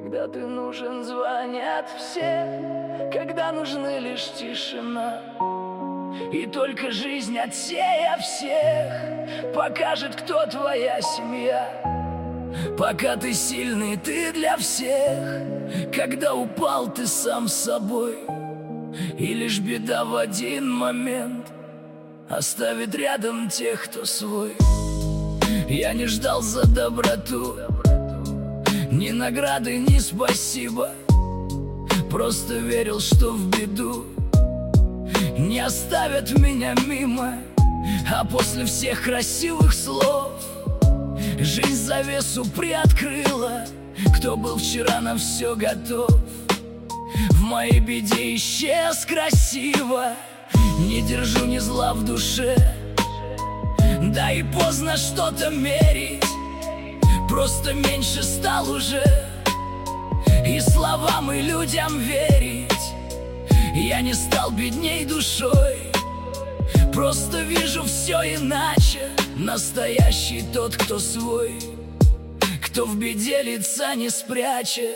Когда ты нужен, звонят все, когда нужны лишь тишина. И только жизнь, отсеяв всех, покажет, кто твоя семья. Пока ты сильный, ты для всех. Когда упал, ты сам с собой. И лишь беда в один момент оставит рядом тех, кто свой. Я не ждал за доброту ни награды, ни спасибо. Просто верил, что в беду не оставят меня мимо. А после всех красивых слов жизнь завесу приоткрыла. Кто был вчера на все готов, в моей беде исчез красиво. Не держу ни зла в душе, да и поздно что-то мерить. Просто меньше стал уже и словам, и людям верить. Я не стал бедней душой, просто вижу все иначе. Настоящий тот, кто свой, кто в беде лица не спрячет.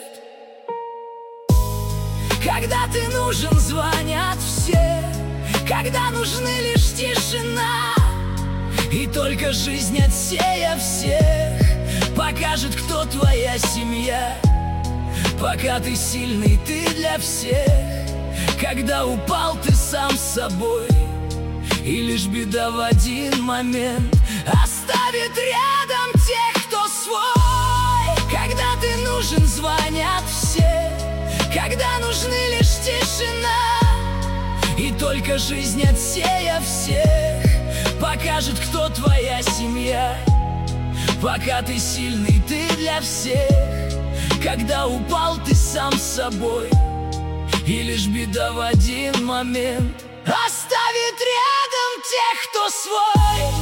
Когда ты нужен, звонят все, когда нужны лишь тишина. И только жизнь, отсеяв всех, покажет, кто твоя семья. Пока ты сильный, ты для всех. Когда упал, ты сам с собой. И лишь беда в один момент оставит рядом тех, кто свой. Когда ты нужен, звонят все, когда нужны лишь тишина. И только жизнь, отсеяв всех, покажет, кто твоя семья. Пока ты сильный, ты для всех. Когда упал, ты сам с собой. И лишь беда в один момент оставит рядом тех, кто свой.